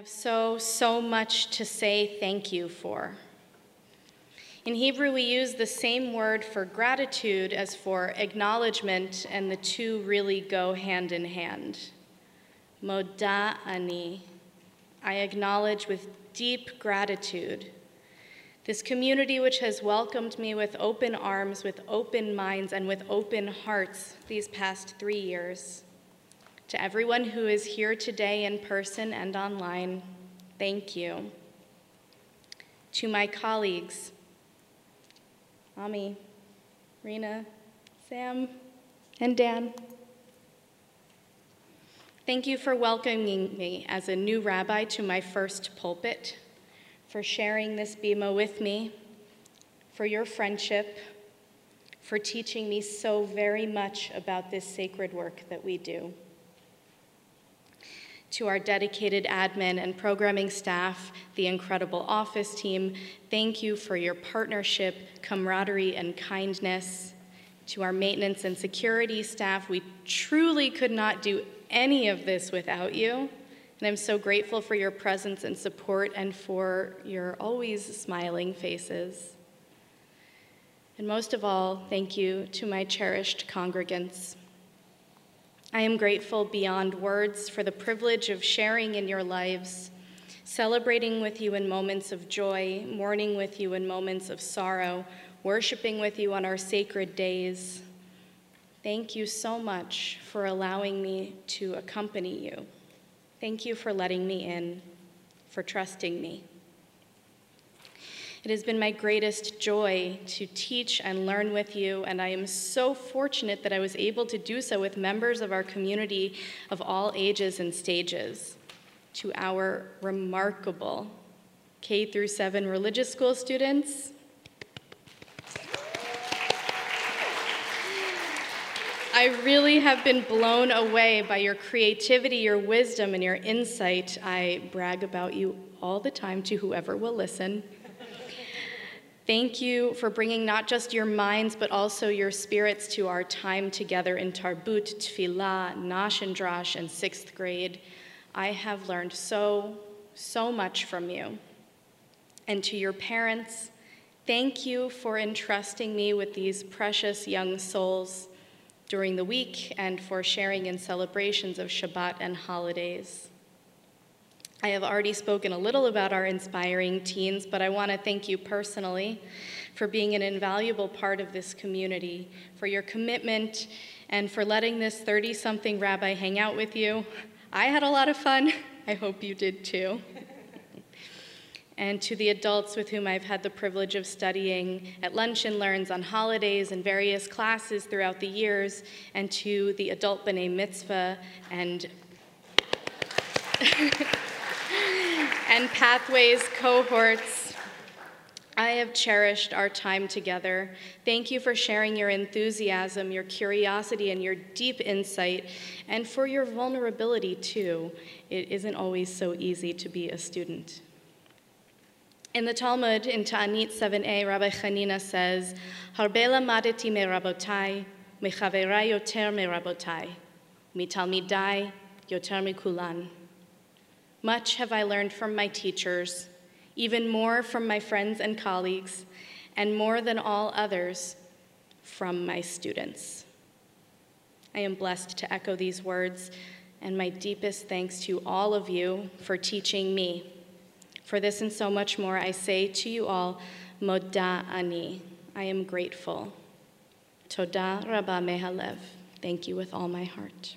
so much to say thank you for. In Hebrew, we use the same word for gratitude as for acknowledgement, and the two really go hand in hand. Moda ani. I acknowledge with deep gratitude this community which has welcomed me with open arms, with open minds, and with open hearts these past 3 years. To everyone who is here today in person and online, thank you. To my colleagues, Ami, Rena, Sam, and Dan, thank you for welcoming me as a new rabbi to my first pulpit, for sharing this bima with me, for your friendship, for teaching me so very much about this sacred work that we do. To our dedicated admin and programming staff, the incredible office team, thank you for your partnership, camaraderie, and kindness. To our maintenance and security staff, we truly could not do any of this without you. And I'm so grateful for your presence and support and for your always smiling faces. And most of all, thank you to my cherished congregants. I am grateful beyond words for the privilege of sharing in your lives, celebrating with you in moments of joy, mourning with you in moments of sorrow, worshiping with you on our sacred days. Thank you so much for allowing me to accompany you. Thank you for letting me in, for trusting me. It has been my greatest joy to teach and learn with you, and I am so fortunate that I was able to do so with members of our community of all ages and stages. To our remarkable K-7 religious school students, I really have been blown away by your creativity, your wisdom, and your insight. I brag about you all the time to whoever will listen. Thank you for bringing not just your minds, but also your spirits to our time together in Tarbut, Tfilah, Nash and Drash, and 6th grade. I have learned so much from you. And to your parents, thank you for entrusting me with these precious young souls during the week and for sharing in celebrations of Shabbat and holidays. I have already spoken a little about our inspiring teens, but I want to thank you personally for being an invaluable part of this community, for your commitment, and for letting this 30-something rabbi hang out with you. I had a lot of fun. I hope you did too. And to the adults with whom I've had the privilege of studying at Lunch and Learns, on holidays, and various classes throughout the years, and to the adult B'nai Mitzvah and and Pathways cohorts, I have cherished our time together. Thank you for sharing your enthusiasm, your curiosity, and your deep insight, and for your vulnerability too. It isn't always so easy to be a student. In the Talmud, in Ta'anit 7a, Rabbi Chanina says, Harbe lamadeti merabotai, mechaverai yoter merabotai, mitalmidai yoter mikulan. Much have I learned from my teachers, even more from my friends and colleagues, and more than all others, from my students. I am blessed to echo these words, and my deepest thanks to all of you for teaching me. For this and so much more, I say to you all, Moda ani. I am grateful. Toda rabba mehalev. Thank you with all my heart.